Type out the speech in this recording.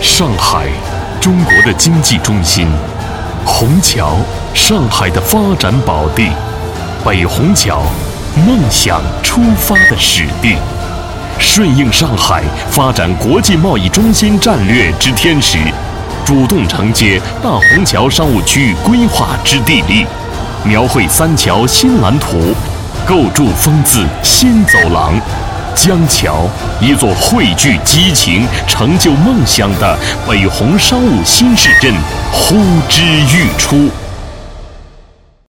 上海，中国的经济中心；虹桥，上海的发展宝地；北虹桥，梦想出发的始地。顺应上海发展国际贸易中心战略之天时，主动承接大虹桥商务区域规划之地利，描绘三桥新蓝图，构筑风字新走廊，将桥一座汇聚激情、成就梦想的北虹商务新市镇呼之欲出。